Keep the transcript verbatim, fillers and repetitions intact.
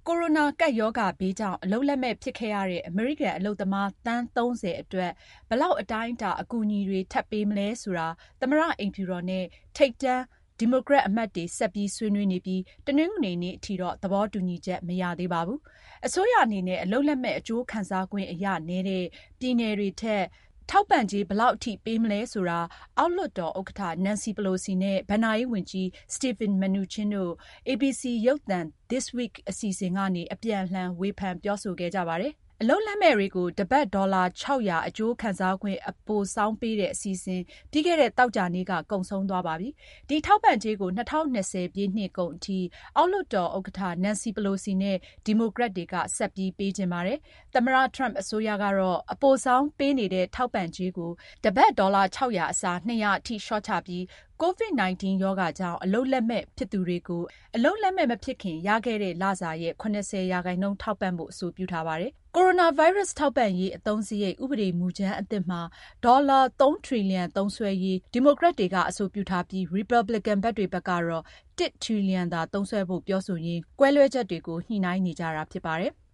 ကိုရိုနာကပ်ရောဂါဘေးကြောင့်အလုပ်လက်မဲ့ဖြစ်ခဲ့ရတဲ့အမေရိကန်အလုပ်သမားသန်းသုံးဆယ်အတွက်ဘယ်လောက်အတိုင်းအတာအကူအညီတွေထပ်ပေးမလဲဆိုတာသမ္မတအိမ်ဖြူတော်နဲ့ထိပ်တန်းဒီမိုကရက်အမတ်တွေဆက်ပြီးဆွေးနွေးနေပြီးတနင်္ဂနွေနေ့အထိတော့သဘောတူညီချက်မရသေးပါဘူး။အစိုးရအနေနဲ့အလုပ်လက်မဲ့အကျိုးခံစားခွင့်အရနည်းတဲ့ပြည်နယ်တွေထက်ထောက်ပံ့ကြေးဘယ်လောက်အထိပေးမလဲဆိုတာအောက်လွှတ်တော်ဥက္ကဋ္ဌ Nancy Pelosi နဲ့ဘဏ္ဍာရေးဝန်ကြီး Steven Mnuchin တို့ အေဘီစီ ရုပ်သံ This Week အစီအစဉ်ကနေအပြန်အလှန်ဝေဖန်ပြောဆိုခဲ့ကြပါတယ်။အလုပ်လက်မဲ့တွေကိုတပတ်ဒေါ်လာခြောက်ရာအကျိုးခံစားခွင့်အပိုဆောင်းပေးတဲ့အစီအစဉ်ပြီးခဲ့တဲ့သောကြာနေ့ကကုန်ဆုံးသွားပါပြီ။ဒီထောက်ပံ့ကြေးကို၂၀၂၀ပြည့်နှစ်ကုန်အထိအောက်လွှတ်တော်ဥက္ကဋ္ဌ Nancy Pelosi နဲ့ဒီမိုကရက်တွေကဆက်ပြီးပေးချင်ပါတယ်။သမ္မတ Trump အစိုးရကတော့အပိုဆောင်းပေးနေတဲ့ထောက်ပံ့ကြေးကိုတပတ်ဒေါ်လာခြောက်ရာအစားနှစ်ရာအထိလျှော့ချပြီးကိုဗစ် ၁၉ ရောဂါကြောင့်အလုပ်လက်မဲ့ဖြစ်သူတွေကိုအလုပ်လက်မဲ့မဖြစ်ခင်ရခဲ့တဲ့လစာရဲ့၇၀ရာခိုင်နှုန်းထောက်ပံ့ဖို့အဆိုပြုထားပါတယ်။ကိုရိုနာဗိုင်းရပ်စ်ထောက်ပံ့ရေးအသုံးစရိတ်ဥပဒေမူကြမ်းအသစ်မှာဒေါ်လာသုံးထရီလီယံသုံးစွဲရေးဒီမိုကရက်တွေကအဆိုပြုထားပြီးရီပတ်ဘလစ်ကန်ဘက်တွေဘက်ကတော့တစ်ထရီလီယံသာသုံးစွဲဖို့ပြောဆိုရင်းကွဲလွဲချက်တွေကိုညှိနှိုင်းနေကြတာဖြစ်ပါတယ်။